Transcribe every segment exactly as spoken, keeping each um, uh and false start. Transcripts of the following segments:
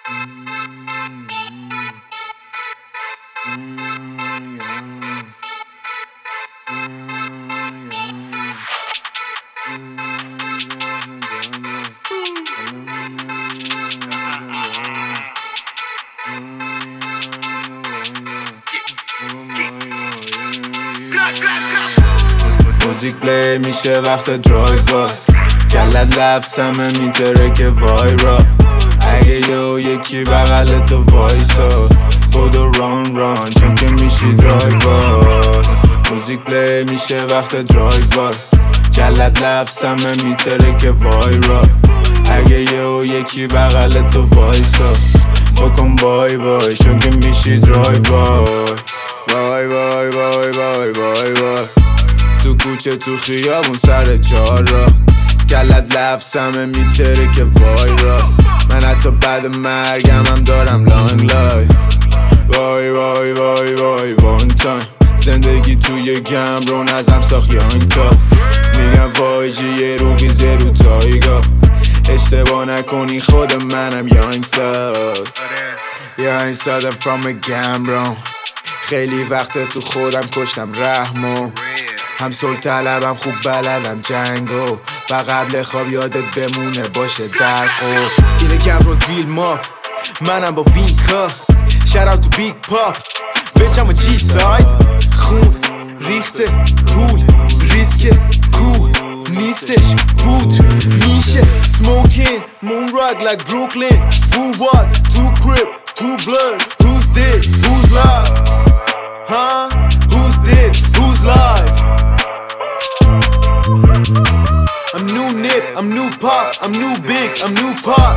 موزیک پلی میشه وقت درایو با کلت لفظمه میتره که وایرا اگه یه یکی بغل تو وایسا بودو ران ران چون که میشی درایو. موزیک پلی میشه وقت درایو با کلت لفظمه میتره که وایرا اگه یه یکی بغل تو وایسا بکن بای بای چون که میشی درایو بای بای بای بای بای بای تو کوچه تو خیابون سر چهار را کلت لفظمه میتره که وای را من حتی بعد مرگم هم دارم لانگ لای وای وای وای وای وان تایم زندگی توی گم رو نزم ساخت یانگ تا میگم وای جی یه رو ویزه رو تایگا اشتباه نکنی خود منم یانگ ساز یانگ سازم from a گم خیلی وقت تو خودم کشتم رحمو هم سل طلبم خوب بلدم جنگو و قبل خواب یادت بمونه باشه در قف اینه کم رو دیل ما منم با وینکا شراو تو بیگ پاپ بچم و جی ساید خون ریخته پول ریسک کول نیستش پودر میشه smoking moon rock like Brooklyn who what two crib two blood who's dead who's live huh who's dead who's live I'm new nip, I'm new pop, I'm new big, I'm new pop.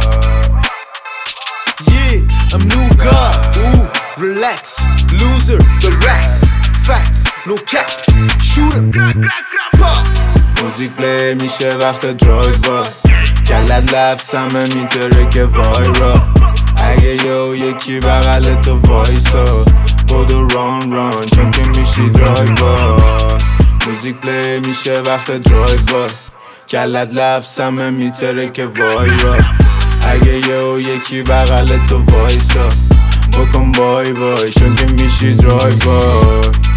Yeah, I'm new god. Ooh, relax, loser, the racks, facts, no cap. Shoot 'em, pop. موزیک پلی میشه وقت درایو با کلت لفظمه میتره که وایرا اگه یه یکی بغل تو وایسا بودو ران ران چون که میشی درایو. موزیک پلی میشه وقت درایو با کلت لفظمه میتره که وایرا اگه یه یکی بغل تو وایسا بکن بای بای چون که میشی درایو.